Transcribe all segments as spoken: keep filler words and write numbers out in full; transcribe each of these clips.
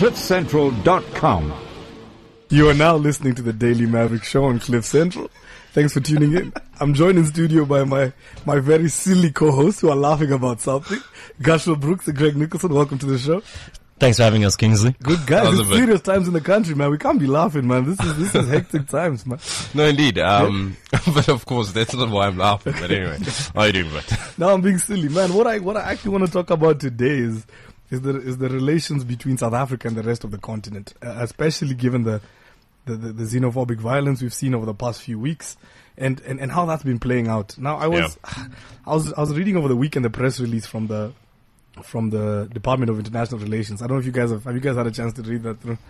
cliff central dot com. You are now listening to the Daily Maverick Show on Cliff Central. Thanks for tuning in. I'm joined in studio by my, my very silly co-hosts who are laughing about something. Gashel Brooks and Greg Nicholson, welcome to the show. Thanks for having us, Kingsley. Good guys. It's serious times in the country, man. We can't be laughing, man. This is this is hectic times, man. No, indeed. Um, but of course, that's not why I'm laughing. But anyway, how are you doing, bud? Now I'm being silly, man. What I what I actually want to talk about today is is the is the relations between South Africa and the rest of the continent, uh, especially given the, the the the xenophobic violence we've seen over the past few weeks, and and, and how that's been playing out. Now I was yeah. I was I was reading over the weekend the press release from the. from the Department of International Relations. I don't know if you guys have, have you guys had a chance to read that through?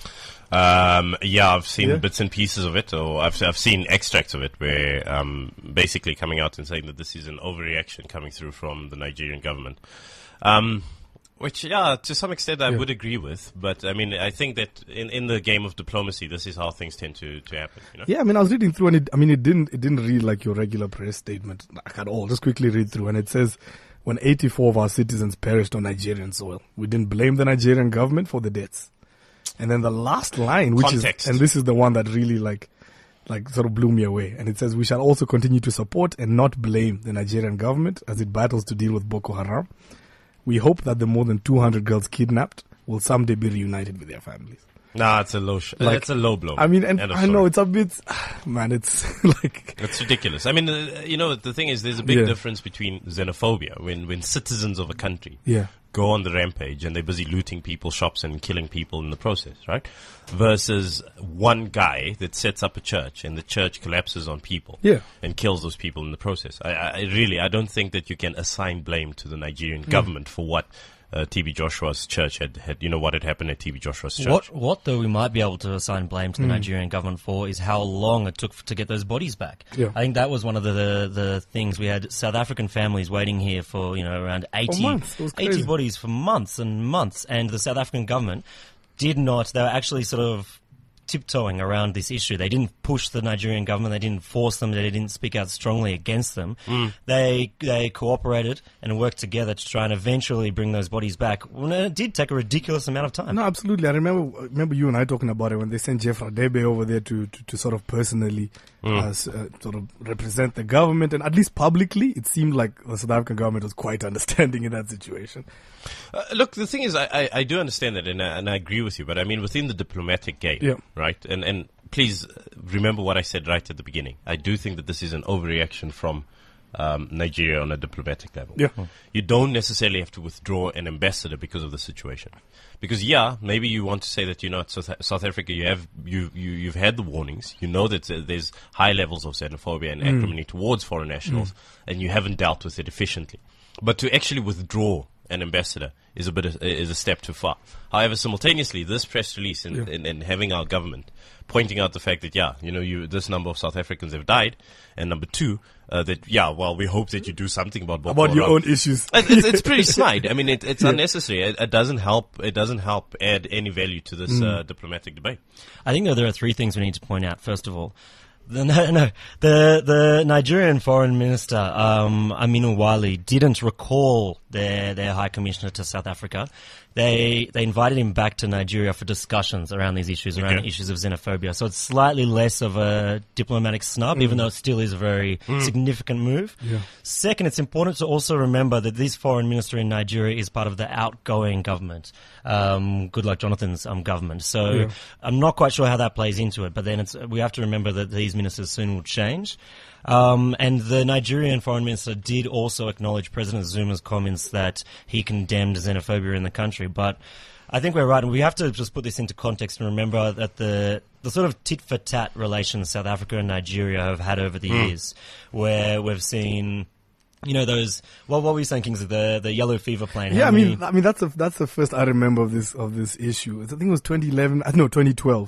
Um, yeah, I've seen Yeah? bits and pieces of it, or I've I've seen extracts of it, where um, basically coming out and saying that this is an overreaction coming through from the Nigerian government. Um, which, yeah, to some extent I Yeah. would agree with, but I mean, I think that in, in the game of diplomacy, this is how things tend to, to happen. You know? Yeah, I mean, I was reading through and it, I mean, it didn't, it didn't read like your regular press statement like, at all. Just quickly read through and it says, when eighty-four of our citizens perished on Nigerian soil, we didn't blame the Nigerian government for the deaths. And then the last line, which Context. is, and this is the one that really like, like sort of blew me away. And it says, we shall also continue to support and not blame the Nigerian government as it battles to deal with Boko Haram. We hope that the more than two hundred girls kidnapped will someday be reunited with their families. Nah, it's a low, sh- Like, it's a low blow. I mean, and End of I know story. it's a bit, man, it's like, It's ridiculous. I mean, uh, you know, the thing is, there's a big Yeah. difference between xenophobia, when, when citizens of a country yeah, go on the rampage and they're busy looting people's shops and killing people in the process, right? Versus one guy that sets up a church and the church collapses on people yeah. and kills those people in the process. I, I really, I don't think that you can assign blame to the Nigerian government for what uh, T B Joshua's church had, had, you know, what had happened at T B Joshua's church. What, what though we might be able to assign blame to the Hmm. Nigerian government for is how long it took f- to get those bodies back. Yeah. I think that was one of the, the the things. We had South African families waiting here for, you know, around eighty, months. It was eighty crazy. bodies for months and months, and the South African government did not. They were actually sort of tiptoeing around this issue. They didn't push the Nigerian government. They didn't force them. They didn't speak out strongly against them. Mm. They they cooperated and worked together to try and eventually bring those bodies back. Well, it did take a ridiculous amount of time. No, absolutely. I remember, remember you and I talking about it when they sent Jeff Radebe over there to, to, to sort of personally uh, s- uh, sort of represent the government, and at least publicly, it seemed like the South African government was quite understanding in that situation. Uh, look, the thing is, I, I, I do understand that, and I, and I agree with you, but I mean, within the diplomatic game, Yeah. right? And and please remember what I said right at the beginning. I do think that this is an overreaction from um, Nigeria on a diplomatic level. Yeah. You don't necessarily have to withdraw an ambassador because of the situation. Because, yeah, maybe you want to say that, you know, South, South Africa, you have, you, you, you've had the warnings. You know that uh, there's high levels of xenophobia and acrimony towards foreign nationals, and you haven't dealt with it efficiently. But to actually withdraw an ambassador is a bit of, is a step too far. However, simultaneously, this press release and, Yeah. and, and having our government pointing out the fact that, yeah, you know, you, this number of South Africans have died, and number two, uh, that, yeah, well, we hope that you do something about Boko About your Haram. own issues. It- it's, it's pretty snide. I mean, it, it's Yeah. unnecessary. It, it doesn't help. It doesn't help add any value to this uh, diplomatic debate. I think that there are three things we need to point out. First of all, the, no, no, the the Nigerian Foreign Minister um, Aminu Wali didn't recall their their High Commissioner to South Africa. They they invited him back to Nigeria for discussions around these issues, around Okay. issues of xenophobia. So it's slightly less of a diplomatic snub, even though it still is a very significant move. Yeah. Second, it's important to also remember that this foreign minister in Nigeria is part of the outgoing government, um, Goodluck Jonathan's um, government. So Yeah. I'm not quite sure how that plays into it, but then it's, we have to remember that these ministers soon will change. Um, and the Nigerian foreign minister did also acknowledge President Zuma's comments that he condemned xenophobia in the country. But I think we're right, and we have to just put this into context and remember that the the sort of tit-for-tat relations South Africa and Nigeria have had over the years, where we've seen, you know, those. Well, what were you saying, Kings? The the yellow fever plane. Yeah, how I mean, many- I mean that's the that's the first I remember of this of this issue. I think it was twenty eleven. uh, No, twenty twelve,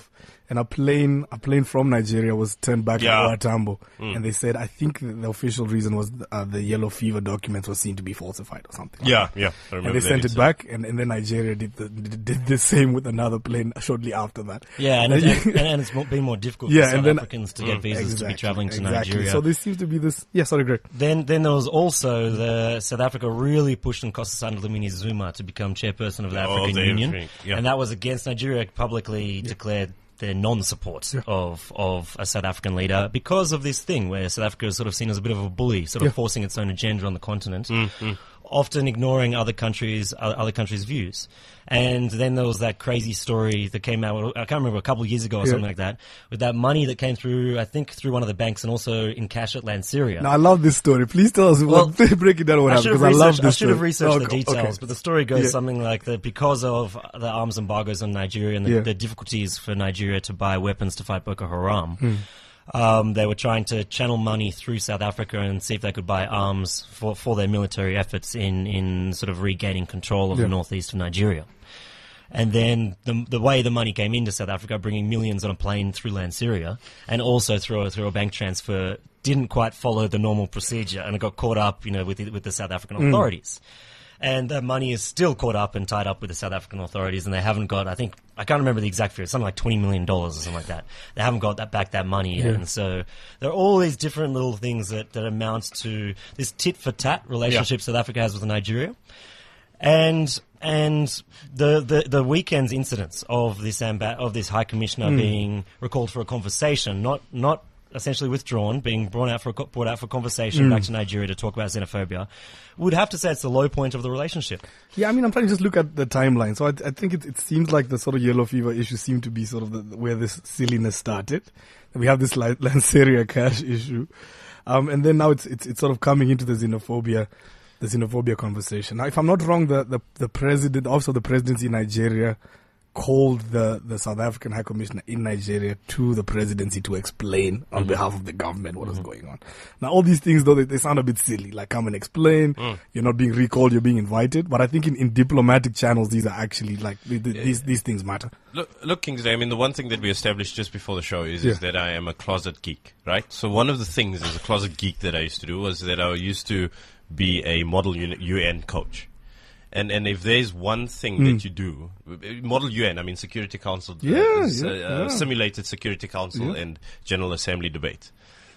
and a plane a plane from Nigeria was turned back Yeah. at Tambo, and they said I think the, the official reason was uh, the yellow fever documents were seen to be falsified or something. like Yeah, that. yeah. I remember And they that sent it incident. back, and, and then Nigeria did the did, did the same with another plane shortly after that. Yeah, and, And and, you- and, and it's mo- been more difficult Yeah, for South and then- Africans to get visas to be traveling to exactly. Nigeria. So there seems to be this. Yeah, sorry, Greg. Then, then there was also the South Africa really pushed Nkosazana Dlamini Zuma to become chairperson of the Oh, African the Union, African- yeah. and that was against Nigeria publicly declared their non-support of of a South African leader because of this thing where South Africa is sort of seen as a bit of a bully, sort of Yeah. forcing its own agenda on the continent. Mm-hmm. Often ignoring other countries, o- other countries' views, and then there was that crazy story that came out. I can't remember a couple of years ago or Yeah. something like that, with that money that came through. I think through one of the banks and also in cash at Lanseria. Now I love this story. Please tell us. Well, what, break it down. What I happened? should have Because I love researched, this. I should have story. researched Oh, the okay, details, okay. but the story goes Yeah. something like that because of the arms embargoes on Nigeria and the, Yeah. the difficulties for Nigeria to buy weapons to fight Boko Haram. Hmm. Um, they were trying to channel money through South Africa and see if they could buy arms for, for their military efforts in, in sort of regaining control of Yeah. the northeast of Nigeria. And then the the way the money came into South Africa, bringing millions on a plane through Lanseria, and also through a, through a bank transfer, didn't quite follow the normal procedure, and it got caught up, you know, with the, with the South African authorities. And that money is still caught up and tied up with the South African authorities, and they haven't got, I think, I can't remember the exact figure, something like twenty million dollars or something like that. They haven't got that back that money yet. Yeah. And so there are all these different little things that, that amount to this tit-for-tat relationship South Africa has with Nigeria. And and the, the, the weekend's incidents of this amba- of this High Commissioner being recalled for a conversation, not not essentially withdrawn, being brought out for a, co- brought out for conversation back to Nigeria to talk about xenophobia, would have to say it's the low point of the relationship. Yeah, I mean, I'm trying to just look at the timeline. So I, I think it, it seems like the sort of yellow fever issue seemed to be sort of the, where this silliness started. And we have this Lan- Lanseria cash issue, um, and then now it's it's it's sort of coming into the xenophobia, the xenophobia conversation. Now, if I'm not wrong, the the, the president, also the presidency in Nigeria, called the, the South African High Commissioner in Nigeria to the presidency to explain on behalf of the government what was going on. Now, all these things, though, they, they sound a bit silly. Like, come and explain. You're not being recalled, you're being invited. But I think in, in diplomatic channels, these are actually, like, th- th- these, these things matter. Look, look, Kingsley, I mean, the one thing that we established just before the show is, is Yeah. that I am a closet geek, right? So one of the things as a closet geek that I used to do was that I used to be a model U N coach. And and if there's one thing that you do, model U N, I mean Security Council, uh, Yeah, s- yeah, uh, yeah. simulated Security Council and General Assembly debate.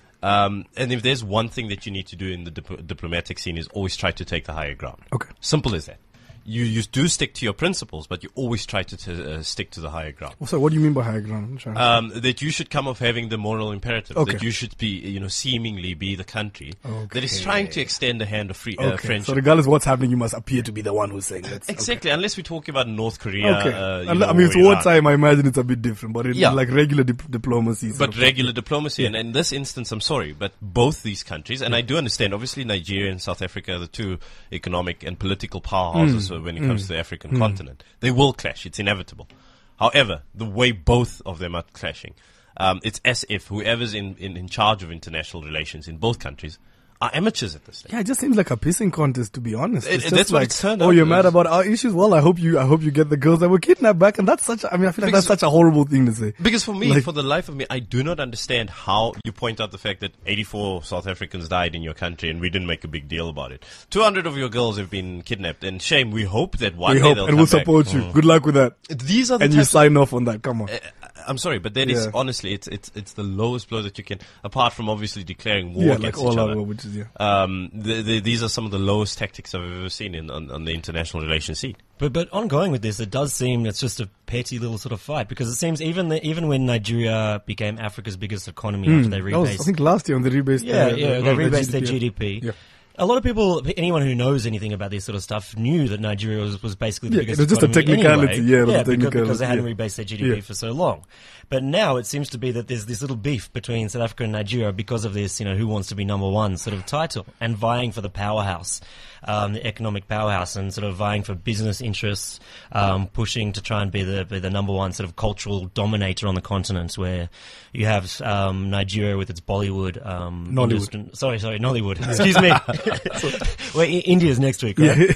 Um, and if there's one thing that you need to do in the dip- diplomatic scene is always try to take the higher ground. Okay. Simple as that. You you do stick to your principles, but you always try to t- uh, stick to the higher ground. So, what do you mean by high ground? I'm trying to- Um, that you should come off having the moral imperative. Okay. That you should be, you know, seemingly be the country that is Okay. trying to extend a hand of free uh, okay. friendship. So, regardless of what's happening, you must appear to be the one who's saying that. Exactly, unless we're talking about North Korea. Okay. Uh, you And know, I mean, it's or Iran. wartime. I imagine it's a bit different, but in Yeah. like regular dip- diplomacy. sort But of- regular diplomacy, and in this instance, I'm sorry, but both these countries, and I do understand, obviously Nigeria and South Africa are the two economic and political powerhouses Mm. when it comes to the African continent. They will clash, it's inevitable. However, the way both of them are clashing, um, it's as if whoever's in, in, in charge of international relations in both countries are amateurs at this stage. Yeah, it just seems like a pissing contest, to be honest. It- It's it- just that's what like, it's turned oh, out you're as. mad about our issues? Well, I hope you, I hope you get the girls that were kidnapped back. And that's such, a, I mean, I feel like Because- that's such a horrible thing to say. Because for me, Like- for the life of me, I do not understand how you point out the fact that eighty-four South Africans died in your country and we didn't make a big deal about it. two hundred of your girls have been kidnapped, and shame, we hope that one We day hope, they'll and come we'll back. support you. Good luck with that. These are the And you types sign off on that. Come on. of, I'm sorry, but that is Yeah. honestly, it's it's it's the lowest blow that you can, apart from obviously declaring war Yeah, like against all each our, other. which is, yeah. Um, the, the, these are some of the lowest tactics I've ever seen in on, on the international relations scene. But but ongoing with this, it does seem it's just a petty little sort of fight because it seems even the, even when Nigeria became Africa's biggest economy after they That was, I rebased, think last year on the rebase. yeah, uh, yeah, the- they the rebased their G D P. Yeah. A lot of people, anyone who knows anything about this sort of stuff, knew that Nigeria was, was basically the Yeah, biggest it was just a economy technicality, anyway. yeah, it was a because, because technicality, they hadn't yeah. rebased their G D P Yeah. for so long. But now it seems to be that there's this little beef between South Africa and Nigeria because of this, you know, who wants to be number one sort of title and vying for the powerhouse, um, the economic powerhouse, and sort of vying for business interests, um, pushing to try and be the be the number one sort of cultural dominator on the continent, where you have um, Nigeria with its Bollywood, um, Nollywood. industry- sorry, sorry, Nollywood. Excuse me. Well, I- India's next week, right?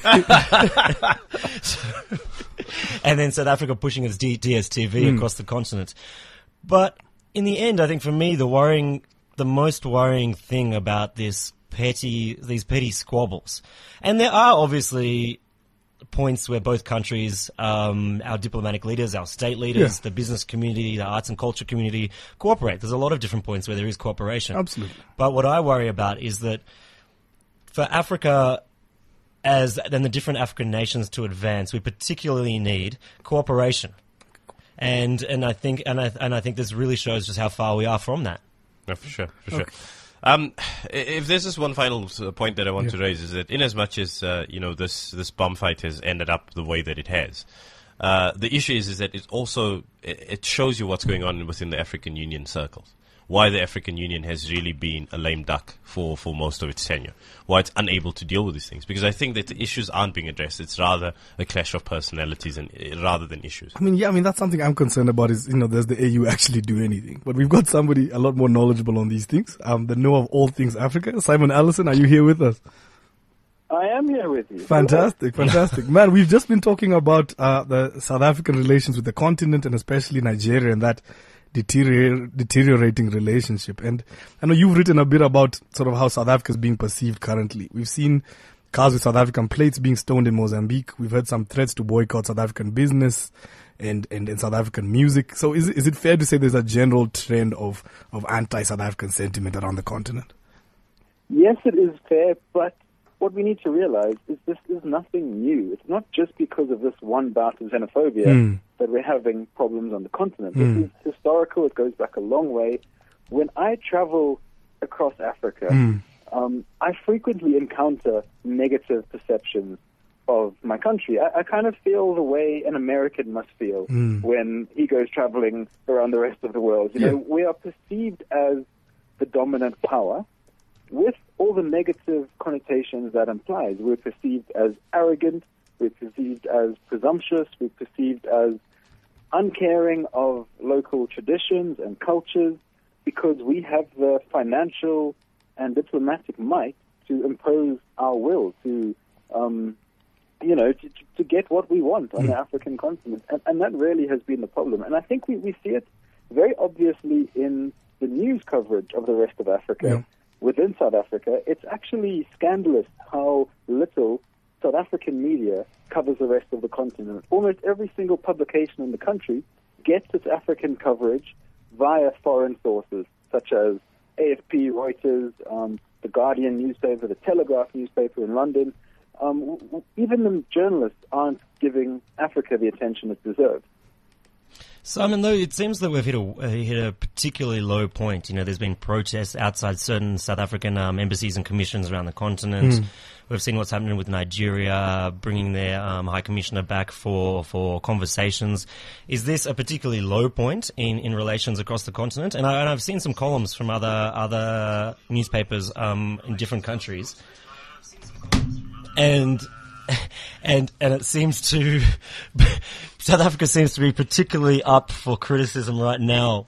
And then South Africa pushing its D- DSTV Hmm. across the continent. But in the end, I think for me, the worrying, the most worrying thing about this petty, these petty squabbles, and there are obviously points where both countries, um, our diplomatic leaders, our state leaders, Yeah. the business community, the arts and culture community cooperate. There's a lot of different points where there is cooperation. Absolutely. But what I worry about is that for Africa, as and the different African nations to advance, we particularly need cooperation. And and I think and I and I think this really shows just how far we are from that. No, for sure, for sure. Um, i- if there's just one final uh, point that I want Yeah. to raise is that in as much as uh, you know this this bomb fight has ended up the way that it has, uh, the issue is is that it also it, it shows you what's going on within the African Union circles. Why the African Union has really been a lame duck for, for most of its tenure. Why it's unable to deal with these things. Because I think that the issues aren't being addressed. It's rather a clash of personalities and uh, rather than issues. I mean, yeah, I mean, that's something I'm concerned about is, you know, does the A U actually do anything? But we've got somebody a lot more knowledgeable on these things, um, that know of all things Africa. Simon Allison, are you here with us? I am here with you. Fantastic, fantastic. Man, we've just been talking about uh, the South African relations with the continent and especially Nigeria and that deterior- deteriorating relationship. And I know you've written a bit about sort of how South Africa is being perceived currently. We've seen cars with South African plates being stoned in Mozambique. We've heard some threats to boycott South African business and, and, and South African music. So is, is it fair to say there's a general trend of, of anti-South African sentiment around the continent? Yes, it is fair, but what we need to realize is this is nothing new. It's not just because of this one bout of xenophobia Mm. that we're having problems on the continent. Mm. This is historical. It goes back a long way. When I travel across Africa, Mm. um, I frequently encounter negative perceptions of my country. I, I kind of feel the way an American must feel Mm. when he goes traveling around the rest of the world. You Yeah. know, we are perceived as the dominant power, with all the negative connotations that implies. We're perceived as arrogant, we're perceived as presumptuous, we're perceived as uncaring of local traditions and cultures because we have the financial and diplomatic might to impose our will, to, um, you know, to, to get what we want on Mm. the African continent. And, and that really has been the problem. And I think we, we see it very obviously in the news coverage of the rest of Africa. Yeah. Within South Africa, it's actually scandalous how little South African media covers the rest of the continent. Almost every single publication in the country gets its African coverage via foreign sources, such as A F P, Reuters, um, the Guardian newspaper, the Telegraph newspaper in London. Um, w- w- even the journalists aren't giving Africa the attention it deserves. Simon, though, it seems that we've hit a, uh, hit a particularly low point. You know, there's been protests outside certain South African um, embassies and commissions around the continent. We've seen what's happening with Nigeria, bringing their um, High Commissioner back for, for conversations. Is this a particularly low point in, in relations across the continent? And, I, and I've seen some columns from other other newspapers um, in different countries. And and and it seems to South Africa seems to be particularly up for criticism right now.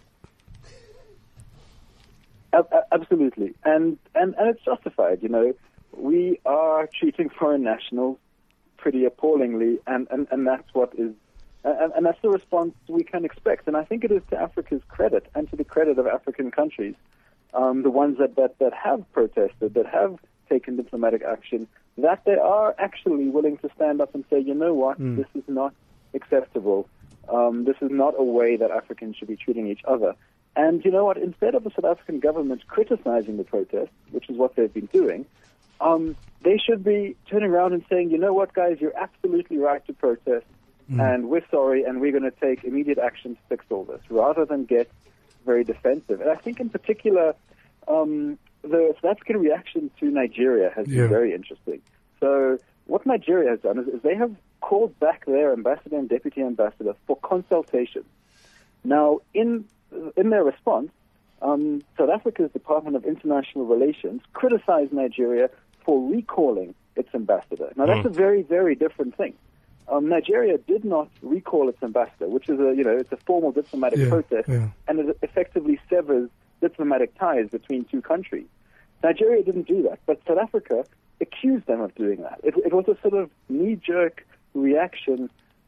Ab- ab- Absolutely, and, and and it's justified. You know, we are treating foreign nationals pretty appallingly, and, and, and that's what is, and, and that's the response we can expect. And I think it is to Africa's credit and to the credit of African countries, um, the ones that, that, that have protested, that have taken diplomatic action, that they are actually willing to stand up and say, you know what, Mm. this is not acceptable. Um, this is not a way that Africans should be treating each other. And you know what, instead of the South African government criticizing the protests, which is what they've been doing, um, they should be turning around and saying, you know what, guys, you're absolutely right to protest, Mm. and we're sorry, and we're going to take immediate action to fix all this, rather than get very defensive. And I think in particular, um, the South African reaction to Nigeria has Yeah. been very interesting. So what Nigeria has done is, is they have called back their ambassador and deputy ambassador for consultation. Now, in in their response, um, South Africa's Department of International Relations criticized Nigeria for recalling its ambassador. Now, that's Mm. a very, very different thing. Um, Nigeria did not recall its ambassador, which is a, you know, it's a formal diplomatic Yeah, protest, yeah. and it effectively severs diplomatic ties between two countries. Nigeria didn't do that, but South Africa accused them of doing that. It, it was a sort of knee-jerk reaction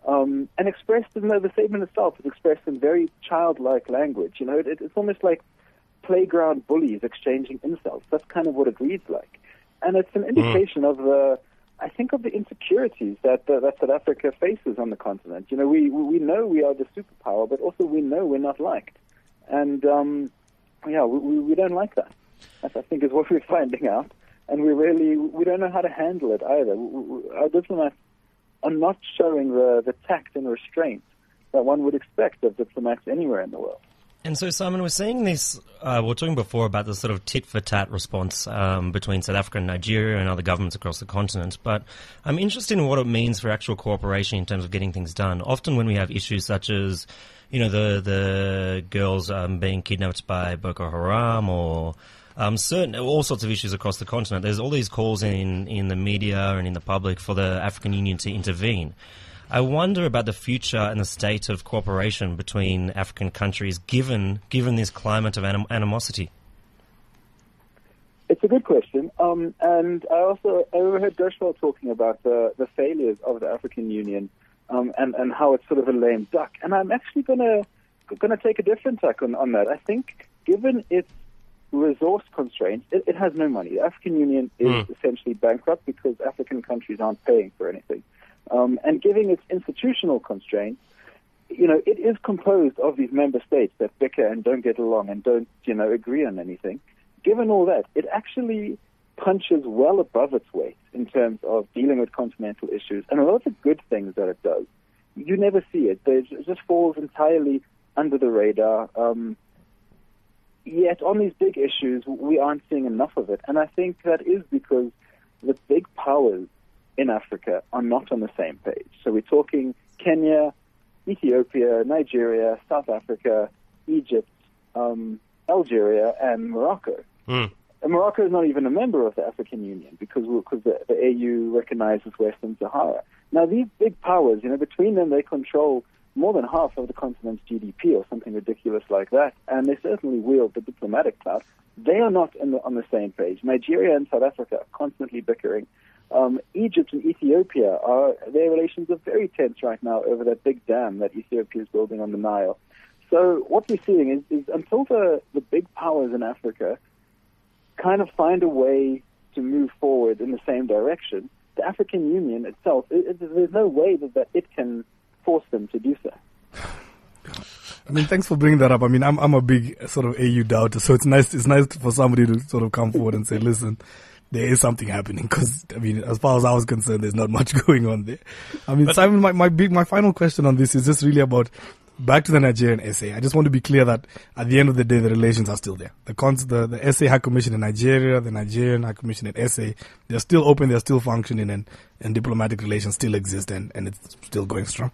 Um, and expressed in the, the statement itself is expressed in very childlike language. You know, it, it's almost like playground bullies exchanging insults. That's kind of what it reads like. And it's an indication mm. of the, I think, of the insecurities that uh, that South Africa faces on the continent. You know, we we know we are the superpower, but also we know we're not liked. And, um, yeah, we, we don't like that. That, I think, is what we're finding out. And we really, we don't know how to handle it either. We, we, our diplomats are not showing the, the tact and restraint that one would expect of diplomats anywhere in the world. And so, Simon, we're seeing this, uh, we were talking before about the sort of tit-for-tat response um, between South Africa and Nigeria and other governments across the continent, but I'm interested in what it means for actual cooperation in terms of getting things done. Often when we have issues such as, you know, the, the girls um, being kidnapped by Boko Haram or um, certain, all sorts of issues across the continent, there's all these calls in, in the media and in the public for the African Union to intervene. I wonder about the future and the state of cooperation between African countries given given this climate of anim- animosity. It's a good question. Um, and I also I overheard Gershwell talking about the, the failures of the African Union um, and, and how it's sort of a lame duck. And I'm actually going to going to take a different tack on, on that. I think given its resource constraints, it, it has no money. The African Union is mm. essentially bankrupt because African countries aren't paying for anything. Um, and giving its institutional constraints, you know, it is composed of these member states that bicker and don't get along and don't, you know, agree on anything. Given all that, it actually punches well above its weight in terms of dealing with continental issues. And a lot of the good things that it does, you never see it. It just falls entirely under the radar. Um, yet on these big issues, we aren't seeing enough of it. And I think that is because the big powers in Africa are not on the same page. So we're talking Kenya, Ethiopia, Nigeria, South Africa, Egypt, um, Algeria, and Morocco. Mm. And Morocco is not even a member of the African Union because because the, the A U recognizes Western Sahara. Now, these big powers, you know, between them, they control more than half of the continent's G D P or something ridiculous like that, and they certainly wield the diplomatic clout. They are not in the, on the same page. Nigeria and South Africa are constantly bickering. Um, Egypt and Ethiopia, are their relations are very tense right now over that big dam that Ethiopia is building on the Nile. So what we're seeing is, is until the, the big powers in Africa kind of find a way to move forward in the same direction, the African Union itself, it, it, there's no way that, that it can force them to do so. I mean, thanks for bringing that up. I mean, I'm I'm a big sort of A U doubter, so it's nice it's nice for somebody to sort of come forward and say, listen, there is something happening, because, I mean, as far as I was concerned, there's not much going on there. I mean, but Simon, my, my big, my final question on this is just really about, back to the Nigerian S A. I just want to be clear that at the end of the day, the relations are still there. The cons, the, the S A High Commission in Nigeria, the Nigerian High Commission in S A, they're still open, they're still functioning, and, and diplomatic relations still exist, and, and it's still going strong.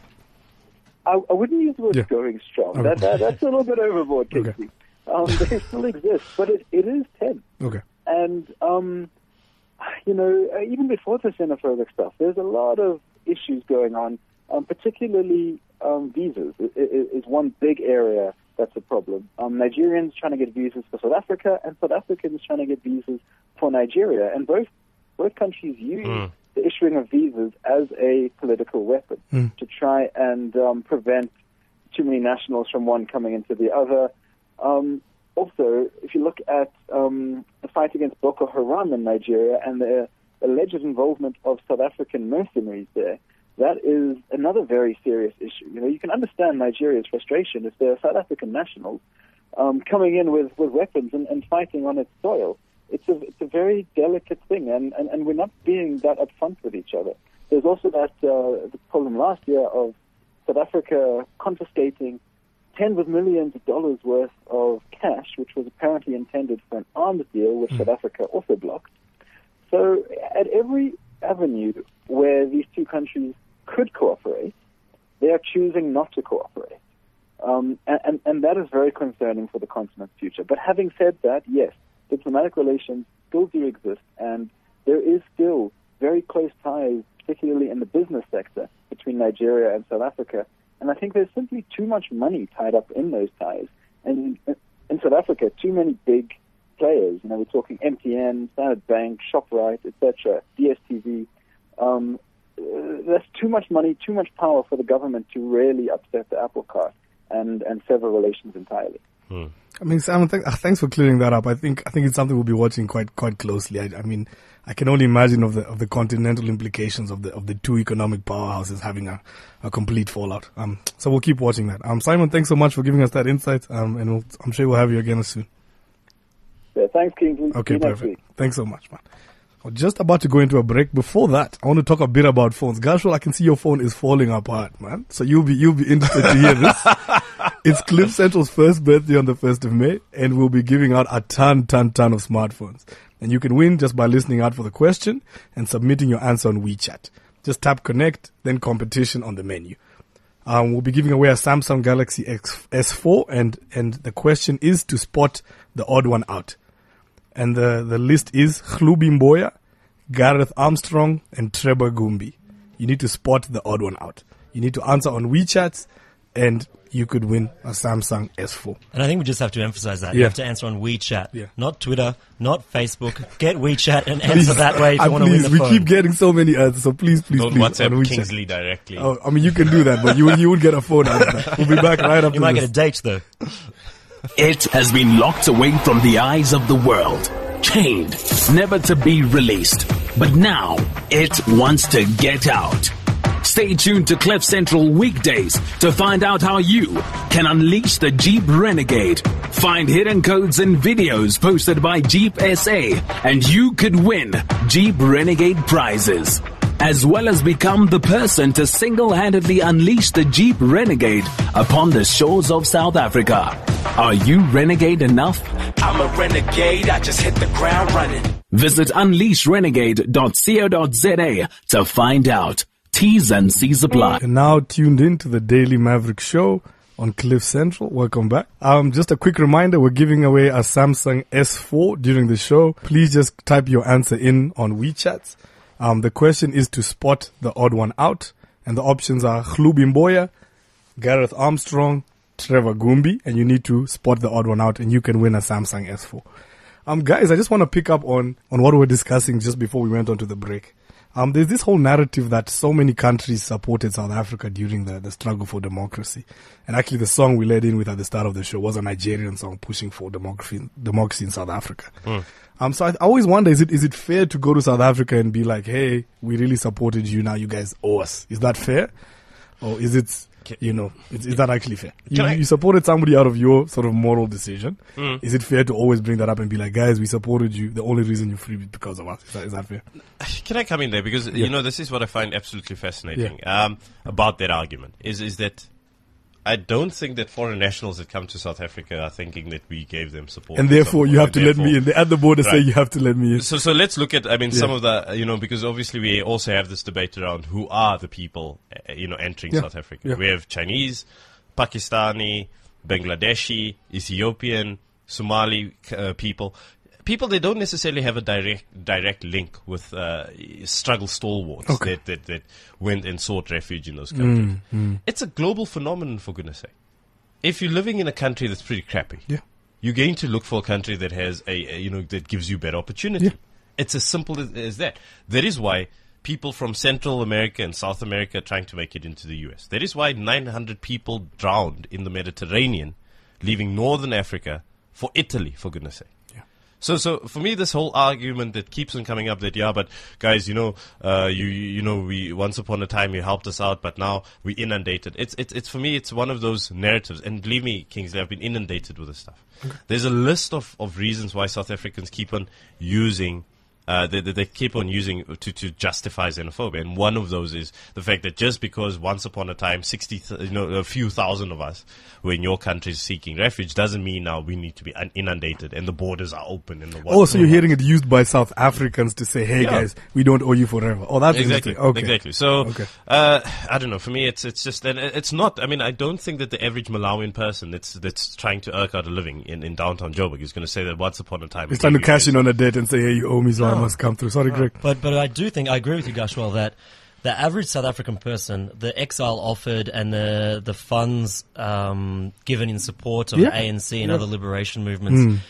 I, I wouldn't use the word yeah. going strong. Okay. That, that, that's a little bit overboard, Kingsley. Okay. Um, they still exist, but it, it is tense. Okay. And, um, you know, even before the xenophobic stuff, there's a lot of issues going on, um, particularly um, visas is, is one big area that's a problem. Um, Nigerians trying to get visas for South Africa, and South Africans trying to get visas for Nigeria. And both both countries use mm. the issuing of visas as a political weapon mm. to try and um, prevent too many nationals from one coming into the other. Um, Also, if you look at um, the fight against Boko Haram in Nigeria and the alleged involvement of South African mercenaries there, that is another very serious issue. You know, you can understand Nigeria's frustration if there are South African nationals um, coming in with, with weapons and, and fighting on its soil. It's a it's a very delicate thing, and, and, and we're not being that upfront with each other. There's also that uh, the problem last year of South Africa confiscating tens of millions of dollars worth of cash, which was apparently intended for an arms deal, which mm. South Africa also blocked. So at every avenue where these two countries could cooperate, they are choosing not to cooperate. Um, and, and, and that is very concerning for the continent's future. But having said that, yes, diplomatic relations still do exist, and there is still very close ties, particularly in the business sector, between Nigeria and South Africa. And I think there's simply too much money tied up in those ties. And in South Africa, too many big players, you know, we're talking M T N, Standard Bank, ShopRite, et cetera, D S T V, um, uh, that's too much money, too much power for the government to really upset the apple cart and, and sever relations entirely. Hmm. I mean, Simon, th- thanks for clearing that up. I think I think it's something we'll be watching quite quite closely. I, I mean, I can only imagine of the of the continental implications of the of the two economic powerhouses having a, a complete fallout. Um, so we'll keep watching that. Um, Simon, thanks so much for giving us that insight. Um, and we'll, I'm sure we'll have you again soon. Yeah, thanks, Kingsley. Okay, See you next perfect. week. Thanks so much, man. We're just about to go into a break. Before that, I want to talk a bit about phones. Gashwal, I can see your phone is falling apart, man. So you'll be you'll be interested to hear this. It's Cliff Central's first birthday on the first of May, and we'll be giving out a ton, ton, ton of smartphones. And you can win just by listening out for the question and submitting your answer on WeChat. Just tap connect, then competition on the menu. Um, we'll be giving away a Samsung Galaxy S four, and, and the question is to spot the odd one out. And the, the list is Khlubi Mboya, Gareth Armstrong, and Trevor Gumbi. You need to spot the odd one out. You need to answer on WeChat, and you could win a Samsung S four. And I think we just have to emphasize that. Yeah. You have to answer on WeChat, Yeah. not Twitter, not Facebook. Get WeChat and answer that way if you And want to win please, the we phone. keep getting so many answers, so please, please, Don't please, WhatsApp on WeChat. Kingsley directly. Oh, I mean, you can do that, but you you would get a phone out of that. We'll be back right after You might this. get a date, though. It has been locked away from the eyes of the world, chained, never to be released. But now, it wants to get out. Stay tuned to Cliff Central weekdays to find out how you can unleash the Jeep Renegade. Find hidden codes and videos posted by Jeep S A, and you could win Jeep Renegade prizes. As well as become the person to single-handedly unleash the Jeep Renegade upon the shores of South Africa. Are you renegade enough? I'm a renegade, I just hit the ground running. Visit unleash renegade dot co dot za to find out. T's and C's apply. You're now tuned in to the Daily Maverick Show on Cliff Central. Welcome back. Um, just a quick reminder, we're giving away a Samsung S four during the show. Please just type your answer in on WeChat. Um, the question is to spot the odd one out, and the options are Khlubi Mboya, Gareth Armstrong, Trevor Gumbi, and you need to spot the odd one out, and you can win a Samsung S four. Um, guys, I just want to pick up on, on what we were discussing just before we went on to the break. Um, there's this whole narrative that so many countries supported South Africa during the, the struggle for democracy. And actually the song we led in with at the start of the show was a Nigerian song pushing for democracy, democracy in South Africa. Mm. Um, so I, I always wonder, is it, is it fair to go to South Africa and be like, hey, we really supported you, now you guys owe us? Is that fair? Or is it, you know, is, is that actually fair? You, I- you supported somebody out of your sort of moral decision. Mm. Is it fair to always bring that up and be like, guys, we supported you. The only reason you're free is because of us. Is that, is that fair? Can I come in there? Because, Yeah. you know, this is what I find absolutely fascinating um, about that argument, is, is that I don't think that foreign nationals that come to South Africa are thinking that we gave them support. And or therefore, something, you have and to let me therefore- in. They at the border say Right. you have to let me in. So, so let's look at, I mean, some Yeah. of the, you know, because obviously we also have this debate around who are the people, uh, you know, entering Yeah. South Africa. Yeah. We have Chinese, Pakistani, Bangladeshi, Ethiopian, Somali uh, people. People that don't necessarily have a direct direct link with uh, struggle stalwarts Okay. that, that, that went and sought refuge in those countries. Mm, It's a global phenomenon, for goodness sake. If you're living in a country that's pretty crappy, Yeah. you're going to look for a country that has a, a you know that gives you better opportunity. Yeah. It's as simple as, as that. That is why people from Central America and South America are trying to make it into the U S. That is why nine hundred people drowned in the Mediterranean, leaving Northern Africa for Italy, for goodness sake. Yeah. So, so for me, this whole argument that keeps on coming up that yeah, but guys, you know, uh, you you you know, we once upon a time you helped us out, but now we inundated. It's it's it's for me, it's one of those narratives. And believe me, Kingsley, I've been inundated with this stuff. There's a list of, of reasons why South Africans keep on using. Uh, they, they, they keep on using to, to justify xenophobia, and one of those is the fact that just because once upon a time sixty, th- you know, a few thousand of us were in your country seeking refuge, doesn't mean now we need to be un- inundated and the borders are open and the what. Oh, so you're hearing it used by South Africans to say, hey Yeah. guys, we don't owe you forever. Oh, that's Exactly. interesting. Okay. Exactly. So, Okay. uh, I don't know. For me, it's it's just that it's not. I mean, I don't think that the average Malawian person that's that's trying to eke out a living in, in downtown Joburg is going to say that once upon a time He's trying to cash in on a debt and say, hey, you owe me, so I must come through. Sorry, Greg. But but I do think I agree with you, Gashwal, that the average South African person, the exile offered and the the funds um, given in support of Yeah. the A N C and Yeah. other liberation movements,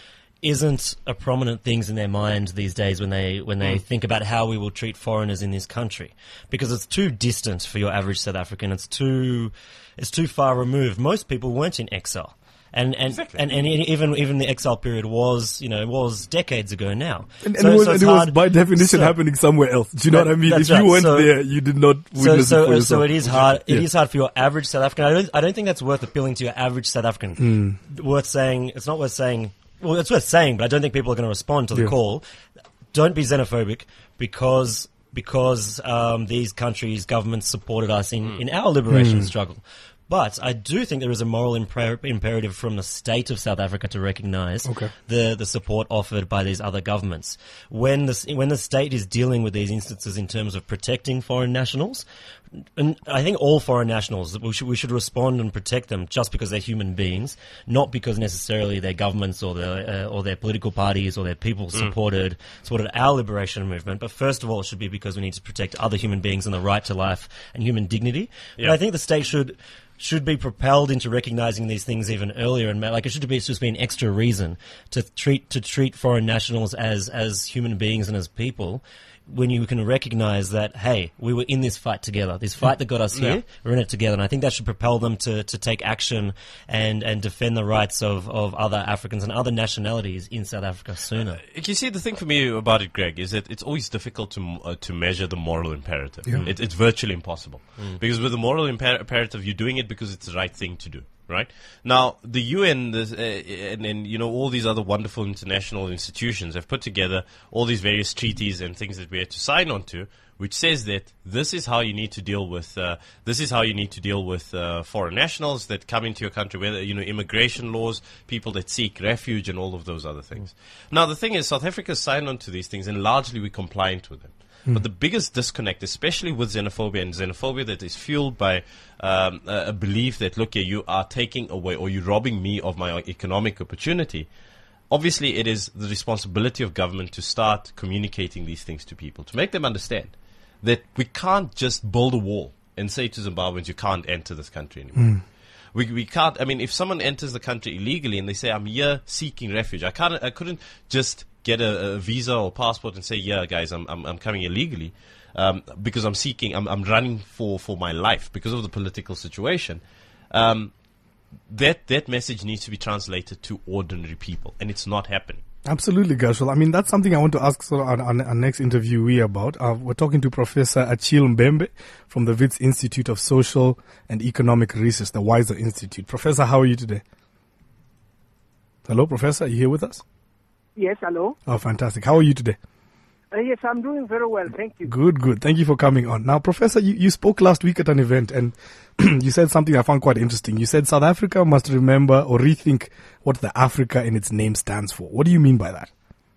isn't a prominent things in their mind these days when they when they mm. think about how we will treat foreigners in this country, because it's too distant for your average South African. It's too it's too far removed. Most people weren't in exile. And and, exactly. and and even even the exile period was you know was decades ago now. And, and so, it was, so and it was by definition so, happening somewhere else. Do you know that, what I mean? If right. you weren't so, there, you did not witness so, it so, for yourself. So it is hard. It yeah. is hard for your average South African. I don't. I don't think that's worth appealing to your average South African. Mm. Worth saying. It's not worth saying. Well, it's worth saying, but I don't think people are going to respond to the yeah. call. Don't be xenophobic because. Because um, these countries' governments supported us in, mm. in our liberation mm. struggle. But I do think there is a moral imper- imperative from the state of South Africa to recognise okay. the, the support offered by these other governments. When the, when the state is dealing with these instances in terms of protecting foreign nationals, and I think all foreign nationals, we should, we should respond and protect them just because they're human beings, not because necessarily their governments or their, uh, or their political parties or their people mm. supported, supported our liberation movement. But first of all, it should be because we need to protect other human beings and the right to life and human dignity. Yeah. But I think the state should... should be propelled into recognising these things even earlier, and like it should be just be an extra reason to treat to treat foreign nationals as as human beings and as people. When you can recognise that, hey, we were in this fight together, this fight that got us here, yeah. we're in it together, and I think that should propel them to, to take action and, and defend the rights of, of other Africans and other nationalities in South Africa sooner. Uh, you see, the thing for me about it, Greg, is that it's always difficult to uh, to measure the moral imperative. Yeah. It, it's virtually impossible. Mm. Because with the moral imper- imperative, you're doing it because it's the right thing to do. Right now, the U N this, uh, and, and you know all these other wonderful international institutions have put together all these various treaties and things that we had to sign on to, which says that this is how you need to deal with uh, this is how you need to deal with uh, foreign nationals that come into your country, whether you know immigration laws, people that seek refuge, and all of those other things. Now, the thing is, South Africa signed on to these things, and largely we're compliant with them. But the biggest disconnect, especially with xenophobia, and xenophobia that is fueled by um, a, a belief that, look, yeah, you are taking away or you're robbing me of my economic opportunity. Obviously, it is the responsibility of government to start communicating these things to people, to make them understand that we can't just build a wall and say to Zimbabweans, you can't enter this country anymore. Mm. We we can't. I mean, if someone enters the country illegally and they say, I'm here seeking refuge, I can't. I couldn't just get a, a visa or passport and say, yeah, guys, I'm I'm, I'm coming illegally um, because I'm seeking, I'm I'm running for, for my life because of the political situation. Um, that that message needs to be translated to ordinary people, and it's not happening. Absolutely, Gershel. I mean, that's something I want to ask sort of our, our, our next interviewee about. Uh, we're talking to Professor Achille Mbembe from the Wits Institute of Social and Economic Research, the Wiser Institute. Professor, how are you today? Hello, Professor, are you here with us? Yes, hello. Oh, fantastic. How are you today? Uh, yes, I'm doing very well, thank you. Good, good. Thank you for coming on. Now, Professor, you, you spoke last week at an event and you said something I found quite interesting. You said South Africa must remember or rethink what the Africa in its name stands for. What do you mean by that?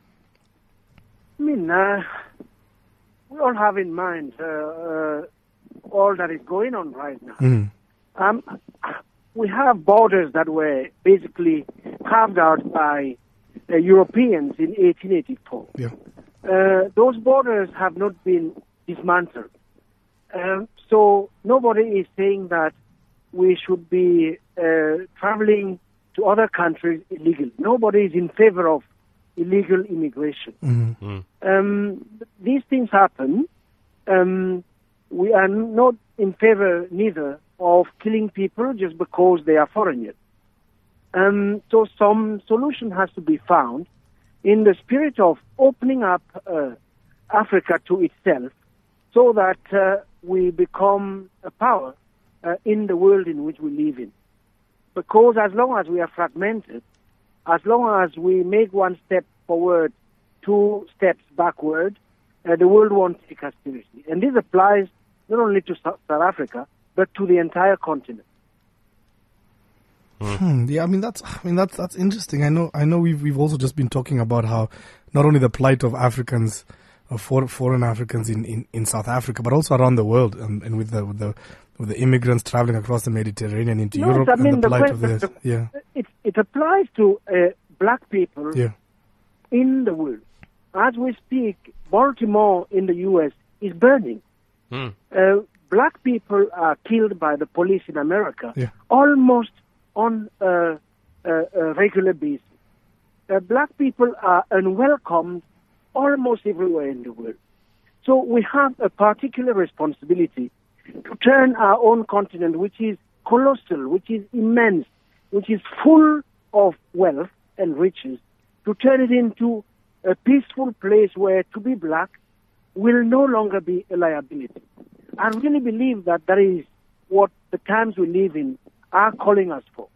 I mean, uh, we all have in mind uh, uh, all that is going on right now. Mm. Um, we have borders that were basically carved out by uh, Europeans in eighteen eighty-four. Yeah. Uh, those borders have not been dismantled. Um, so nobody is saying that we should be uh, traveling to other countries illegally. Nobody is in favor of illegal immigration. Mm-hmm. Mm. Um, these things happen. Um, we are not in favor neither of killing people just because they are foreigners. Um, so some solution has to be found in the spirit of opening up uh, Africa to itself so that uh, we become a power uh, in the world in which we live in. Because as long as we are fragmented, as long as we make one step forward, two steps backward, uh, the world won't take us seriously. And this applies not only to South Africa, but to the entire continent. Hmm, yeah, I mean that's I mean that's that's interesting. I know I know we've we've also just been talking about how not only the plight of Africans, uh, for, foreign Africans in, in, in South Africa, but also around the world, um, and with the with the with the immigrants traveling across the Mediterranean into no, Europe I mean, and the, the plight of question, the, the, yeah it it applies to uh, black people yeah in the world. As we speak, Baltimore in the U S is burning. Hmm. Uh, black people are killed by the police in America Yeah. almost on a, a, a regular basis. uh, black people are unwelcomed almost everywhere in the world. So we have a particular responsibility to turn our own continent, which is colossal, which is immense, which is full of wealth and riches, to turn it into a peaceful place where to be black will no longer be a liability. I really believe that that is what the times we live in are calling us for.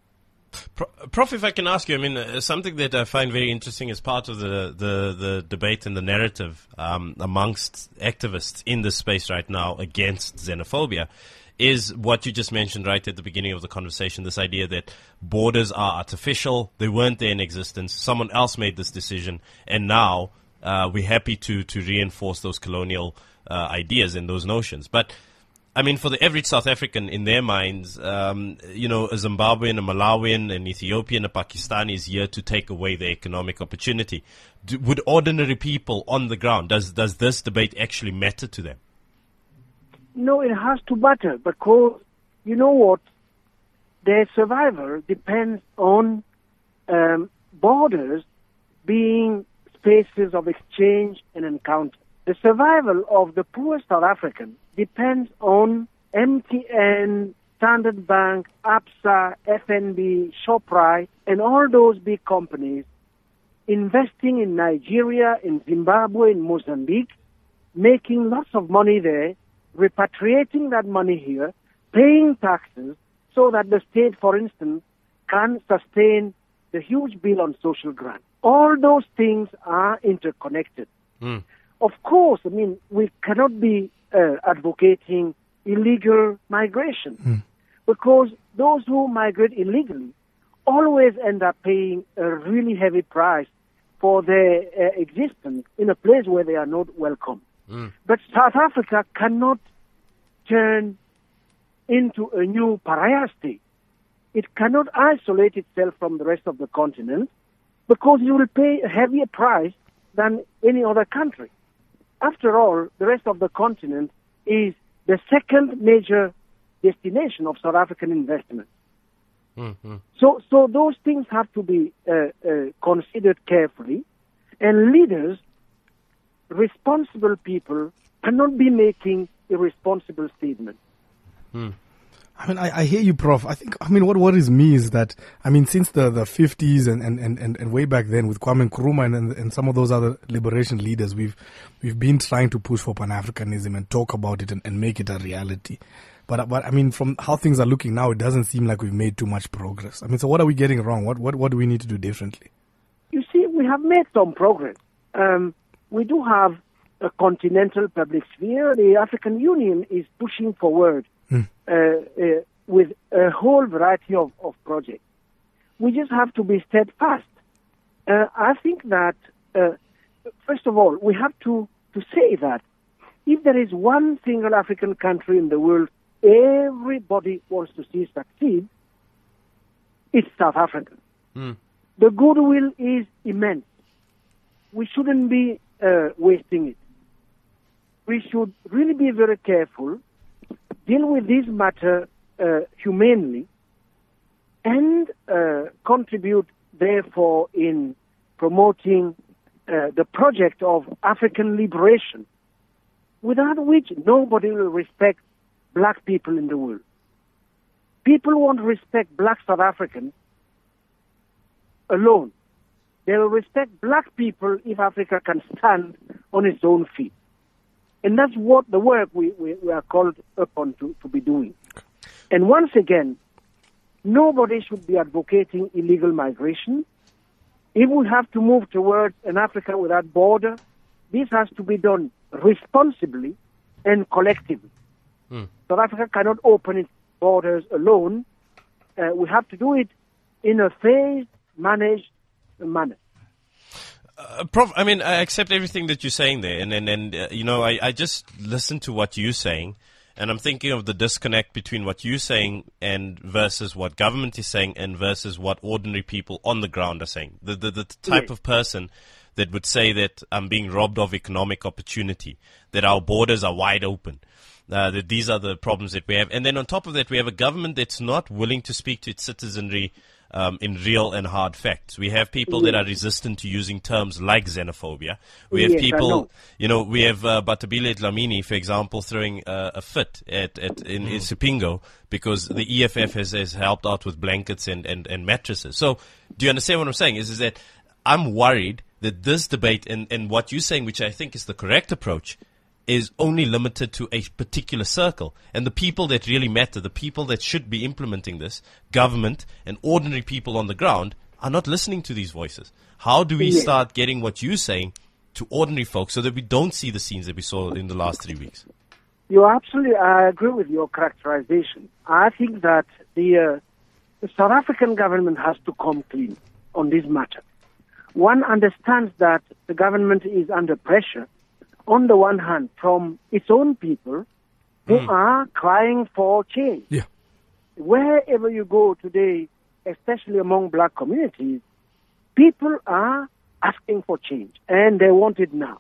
Prof, if I can ask you, I mean, uh, something that I find very interesting as part of the, the, the debate and the narrative um, amongst activists in this space right now against xenophobia is what you just mentioned right at the beginning of the conversation, this idea that borders are artificial, they weren't there in existence, someone else made this decision, and now uh, we're happy to, to reinforce those colonial uh, ideas and those notions. But I mean, for the average South African, in their minds, um, you know, a Zimbabwean, a Malawian, an Ethiopian, a Pakistani is here to take away the economic opportunity. Do, would ordinary people on the ground, does does this debate actually matter to them? No, it has to matter because, you know what, their survival depends on um, borders being spaces of exchange and encounter. The survival of the poor South African depends on M T N, Standard Bank, Absa, F N B, Shoprite, and all those big companies investing in Nigeria, in Zimbabwe, in Mozambique, making lots of money there, repatriating that money here, paying taxes so that the state, for instance, can sustain the huge bill on social grant. All those things are interconnected. Mm. Of course, I mean, we cannot be uh, advocating illegal migration Mm. because those who migrate illegally always end up paying a really heavy price for their uh, existence in a place where they are not welcome. Mm. But South Africa cannot turn into a new pariah state. It cannot isolate itself from the rest of the continent because it will pay a heavier price than any other country. After all, the rest of the continent is the second major destination of South African investment. Mm-hmm. So, so those things have to be uh, uh, considered carefully, and leaders, responsible people, cannot be making irresponsible statements. Mm. I mean, I, I hear you, Prof. I think, I mean, what worries me is that, I mean, since the, the fifties and, and, and, and way back then with Kwame Nkrumah and, and, and some of those other liberation leaders, we've we've been trying to push for Pan-Africanism and talk about it and, and make it a reality. But, but I mean, from how things are looking now, it doesn't seem like we've made too much progress. I mean, so what are we getting wrong? What what, what do we need to do differently? You see, we have made some progress. Um, we do have a continental public sphere. The African Union is pushing forward Mm. uh, uh, with a whole variety of, of projects. We just have to be steadfast. Uh, I think that, uh, first of all, we have to, to say that if there is one single African country in the world everybody wants to see succeed, it's South Africa. Mm. The goodwill is immense. We shouldn't be uh, wasting it. We should really be very careful, deal with this matter uh, humanely, and uh, contribute, therefore, in promoting uh, the project of African liberation, without which nobody will respect black people in the world. People won't respect black South Africans alone. They will respect black people if Africa can stand on its own feet. And that's what the work we, we, we are called upon to, to be doing. And once again, nobody should be advocating illegal migration. If we have to move towards an Africa without border, this has to be done responsibly and collectively. Mm. South Africa cannot open its borders alone. Uh, we have to do it in a phased, managed manner. Uh, Prof, I mean, I accept everything that you're saying there, and and, and uh, you know, I, I just listen to what you're saying, and I'm thinking of the disconnect between what you're saying and versus what government is saying and versus what ordinary people on the ground are saying. The the, the type Yes. of person that would say that I'm being robbed of economic opportunity, that our borders are wide open, Uh, that these are the problems that we have. And then on top of that, we have a government that's not willing to speak to its citizenry um, in real and hard facts. We have people that are resistant to using terms like xenophobia. We have Yes, I people, know. you know, we have uh, Batabile Dlamini, for example, throwing uh, a fit at, at in, in Sipingo because the E F F has, has helped out with blankets and, and, and mattresses. So do you understand what I'm saying? Is, is that I'm worried that this debate and, and what you're saying, which I think is the correct approach, is only limited to a particular circle. And the people that really matter, the people that should be implementing this, government and ordinary people on the ground, are not listening to these voices. How do we Yes. start getting what you're saying to ordinary folks so that we don't see the scenes that we saw in the last three weeks? You absolutely, I agree with your characterization. I think that the, uh, the South African government has to come clean on this matter. One understands that the government is under pressure, on the one hand, from its own people who Mm. are crying for change. Yeah. Wherever you go today, especially among black communities, people are asking for change, and they want it now.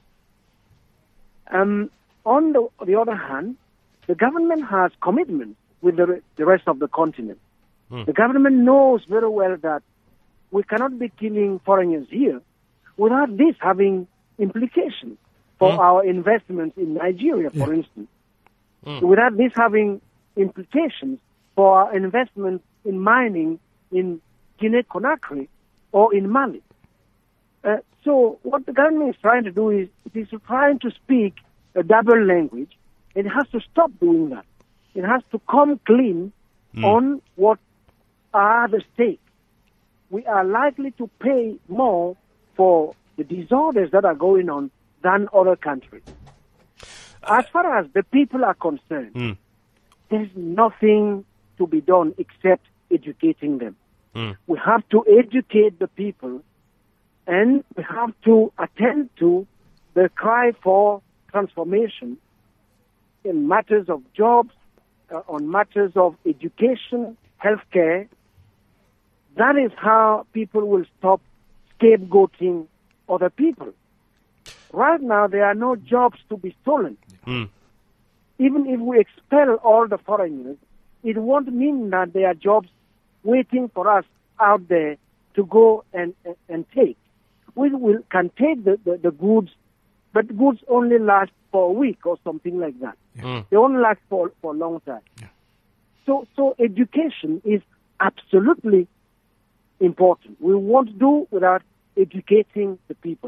Um, on the, the other hand, the government has commitments with the, re- the rest of the continent. Mm. The government knows very well that we cannot be killing foreigners here without this having implications for Mm. our investments in Nigeria, for Yeah. instance. Without this having implications for our investment in mining in Guinea-Conakry or in Mali. Uh, so what the government is trying to do is it is trying to speak a double language. It has to stop doing that. It has to come clean on what are the stakes. We are likely to pay more for the disorders that are going on than other countries. As far as the people are concerned, Mm. there's nothing to be done except educating them. Mm. We have to educate the people, and we have to attend to the cry for transformation in matters of jobs, uh, on matters of education, healthcare. That is how people will stop scapegoating other people. Right now, there are no jobs to be stolen. Mm. Even if we expel all the foreigners, it won't mean that there are jobs waiting for us out there to go and, and, and take. We will, can take the, the, the goods, but goods only last for a week or something like that. Mm. They only last for, for a long time. So, so education is absolutely important. We won't do without educating the people.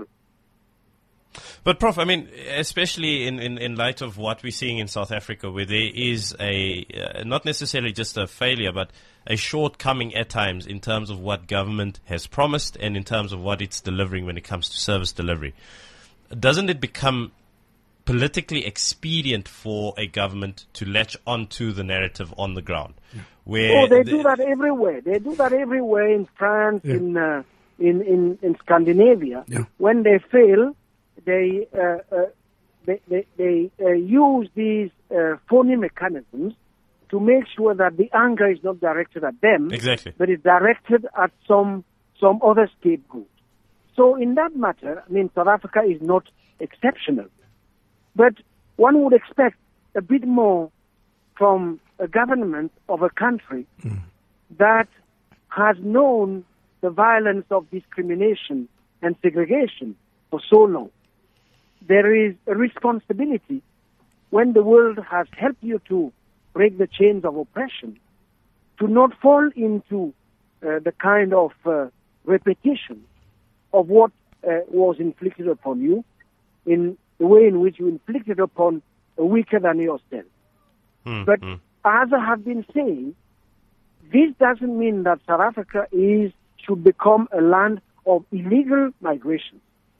But, Prof, I mean, especially in, in, in light of what we're seeing in South Africa, where there is a, uh, not necessarily just a failure, but a shortcoming at times in terms of what government has promised and in terms of what it's delivering when it comes to service delivery. Doesn't it become politically expedient for a government to latch onto the narrative on the ground? Where Oh, they the- do that everywhere. They do that everywhere in France, Yeah. in, uh, in in in Scandinavia. Yeah. When they fail, they uh, uh, they they, they uh, use these uh, phony mechanisms to make sure that the anger is not directed at them, Exactly. but it's directed at some some other scapegoat. So in that matter, I mean, South Africa is not exceptional, but one would expect a bit more from a government of a country that has known the violence of discrimination and segregation for so long. There is a responsibility when the world has helped you to break the chains of oppression to not fall into uh, the kind of uh, repetition of what uh, was inflicted upon you in the way in which you inflicted upon a weaker than yourself. Mm, But mm. as I have been saying, this doesn't mean that South Africa is should become a land of illegal migration.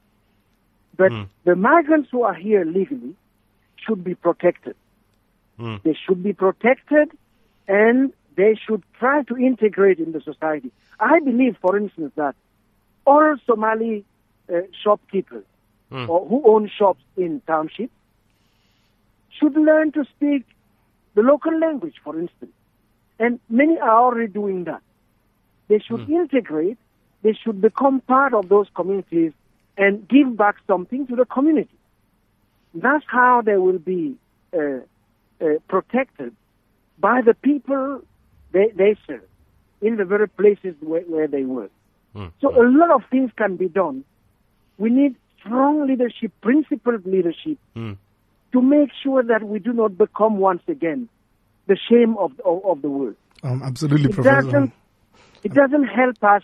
But Mm. the migrants who are here legally should be protected. Mm. They should be protected, and they should try to integrate in the society. I believe, for instance, that all Somali uh, shopkeepers Mm. or who own shops in townships should learn to speak the local language, for instance. And many are already doing that. They should integrate, they should become part of those communities and give back something to the community. That's how there will be uh, uh, protected by the people they, they serve in the very places where, where they work. Mm. So a lot of things can be done. We need strong leadership, principled leadership, Mm. to make sure that we do not become once again the shame of, of, of the world. Um, absolutely, It Professor. doesn't, it doesn't help us,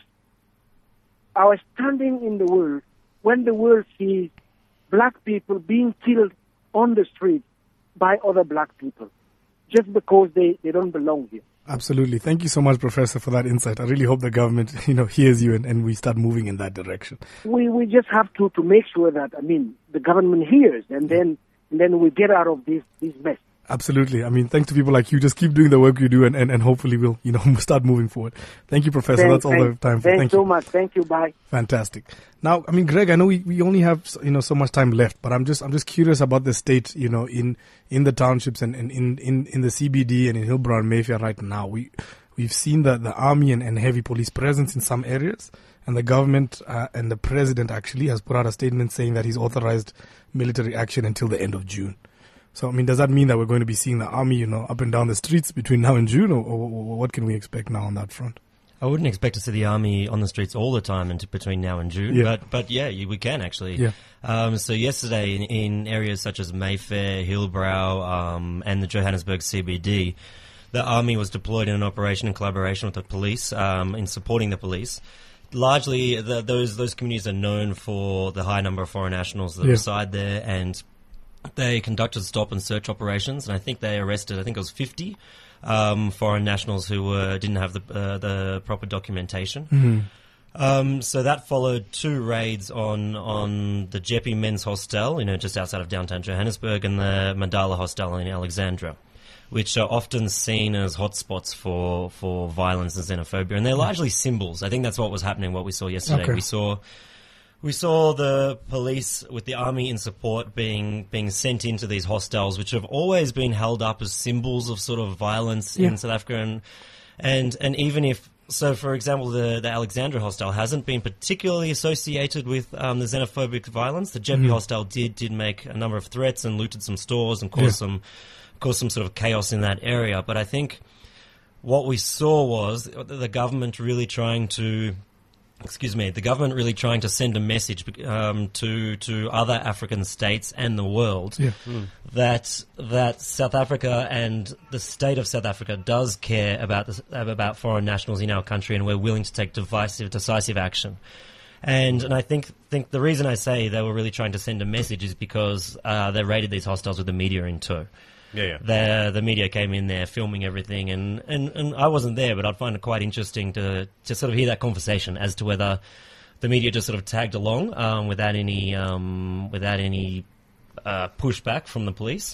our standing in the world, when the world sees black people being killed on the street by other black people, just because they, they don't belong here. Absolutely. Thank you so much, Professor, for that insight. I really hope the government, you know, hears you and, and we start moving in that direction. We we just have to, to make sure that, I mean, the government hears, and then and then we get out of this, this mess. Absolutely. I mean, thanks to people like you. Just keep doing the work you do, and, and, and hopefully we'll, you know, start moving forward. Thank you, Professor. Thank- That's all thank- the time for. Thanks Thank so you. much. Thank you. Bye. Fantastic. Now, I mean, Greg, I know we, we only have, you know, so much time left, but I'm just I'm just curious about the state, you know, in in the townships and, and in, in, in the C B D and in Hillbrow and Mayfair right now. We we've seen the, the army and, and heavy police presence in some areas, and the government uh, and the president actually has put out a statement saying that he's authorized military action until the end of June. So, I mean, does that mean that we're going to be seeing the army, you know, up and down the streets between now and June, or, or, or what can we expect now on that front? I wouldn't expect to see the army on the streets all the time into between now and June, Yeah. but but yeah, you, we can actually. Yeah. Um, so yesterday, in, in areas such as Mayfair, Hillbrow, um, and the Johannesburg C B D, the army was deployed in an operation in collaboration with the police, um, in supporting the police. Largely, the, those those communities are known for the high number of foreign nationals that Yeah. reside there, and they conducted stop and search operations, and I think they arrested, I think it was fifty um, foreign nationals who were, didn't have the uh, the proper documentation. Mm-hmm. Um, so that followed two raids on on the Jeppe Men's Hostel, you know, just outside of downtown Johannesburg, and the Mandala Hostel in Alexandra, which are often seen as hotspots for, for violence and xenophobia, and they're largely symbols. I think that's what was happening, what we saw yesterday. Okay. We saw we saw the police with the army in support being being sent into these hostels, which have always been held up as symbols of sort of violence Yeah. in South Africa, and and, and even if so, for example, the, the Alexandra Hostel hasn't been particularly associated with um, the xenophobic violence. The Jeppe Hostel did did make a number of threats and looted some stores and caused Yeah. some caused some sort of chaos in that area. But I think what we saw was the government really trying to, excuse me, the government really trying to send a message um, to to other African states and the world Yeah. that that South Africa and the state of South Africa does care about the, about foreign nationals in our country, and we're willing to take divisive, decisive action. And and I think think the reason I say they were really trying to send a message is because uh, they raided these hostels with the media in tow. Yeah, yeah. The the media came in there filming everything, and, and, and I wasn't there, but I'd find it quite interesting to to sort of hear that conversation as to whether the media just sort of tagged along um, without any um, without any uh, pushback from the police,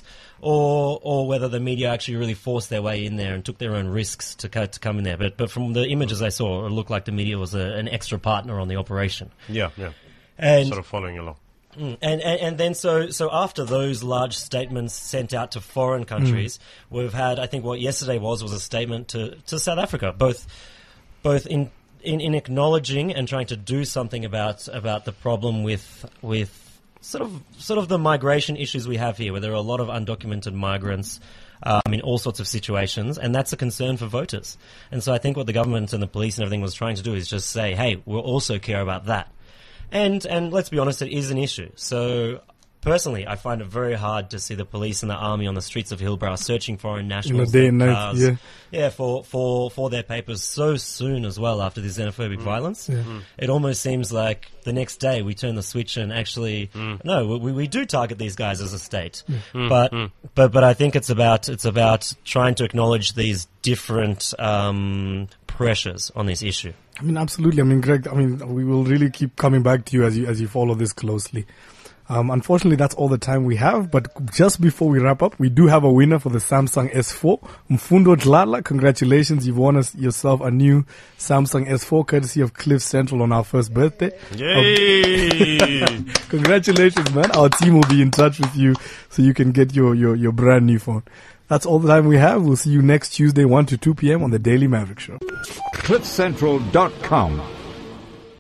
or or whether the media actually really forced their way in there and took their own risks to co- to come in there. But but from the images I saw, it looked like the media was a, an extra partner on the operation. Yeah, yeah. And Sort of following along. Mm. And, and and then so so after those large statements sent out to foreign countries, we've had, I think what yesterday was was a statement to, to South Africa, both both in, in in acknowledging and trying to do something about about the problem with with sort of sort of the migration issues we have here, where there are a lot of undocumented migrants. Um, in all sorts of situations, and that's a concern for voters. And so I think what the government and the police and everything was trying to do is just say, hey, we'll also care about that. And and let's be honest, it is an issue. So personally, I find it very hard to see the police and the army on the streets of Hillbrow searching foreign nationals, day their and night, cars, yeah. yeah, for, for, for their papers so soon as well after the xenophobic violence. It almost seems like the next day we turn the switch and actually no, we we do target these guys as a state. But but but I think it's about it's about trying to acknowledge these different um, pressures on this issue. I mean, absolutely. I mean, Greg, I mean, we will really keep coming back to you as you as you follow this closely. Um, unfortunately, that's all the time we have. But just before we wrap up, we do have a winner for the Samsung S four. Mfundo Dlala, congratulations. You've won us yourself a new Samsung S four courtesy of Cliff Central on our first birthday. Yay! Congratulations, man. Our team will be in touch with you so you can get your, your, your brand new phone. That's all the time we have. We'll see you next Tuesday, one to two p.m. on the Daily Maverick Show. cliff central dot com